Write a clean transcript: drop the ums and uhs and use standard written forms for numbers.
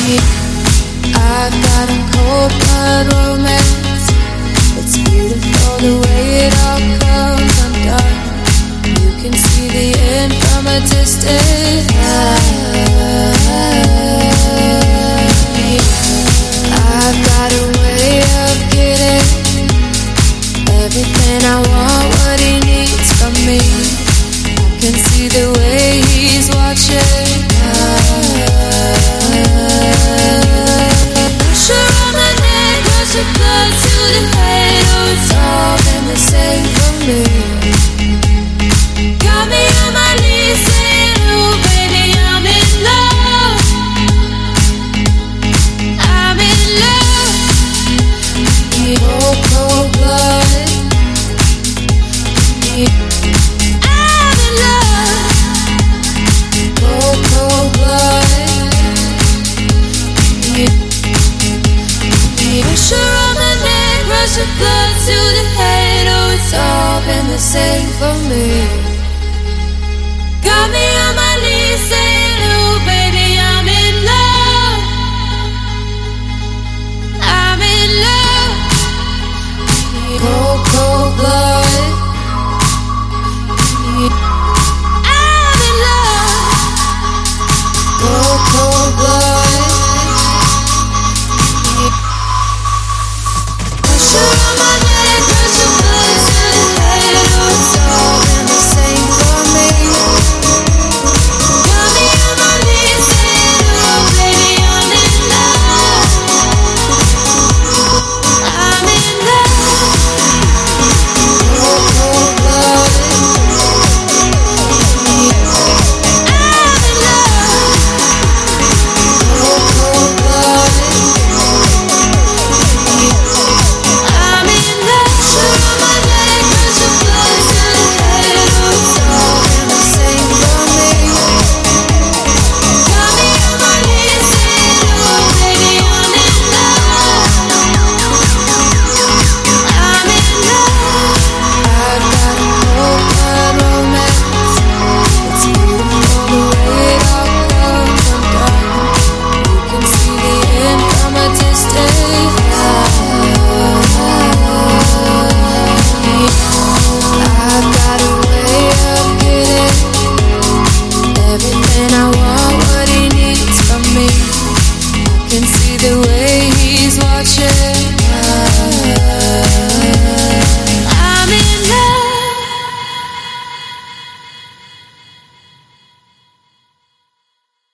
I've got a cold blood romance. It's beautiful the way it all comes undone. You can see the end from a distance. I've got a way of getting everything I want, what he needs from me. I can see the way he's watching. Pressure on my neck, rush of blood to the head. Oh, it's all been the same for me. Got me on my knees saying, oh baby, I'm in love. I'm in love. Cold, cold blood. I'm in love. Cold, cold blood. Pressure on my neck, rush of blood to the head. Oh, it's all been the same for me. Got me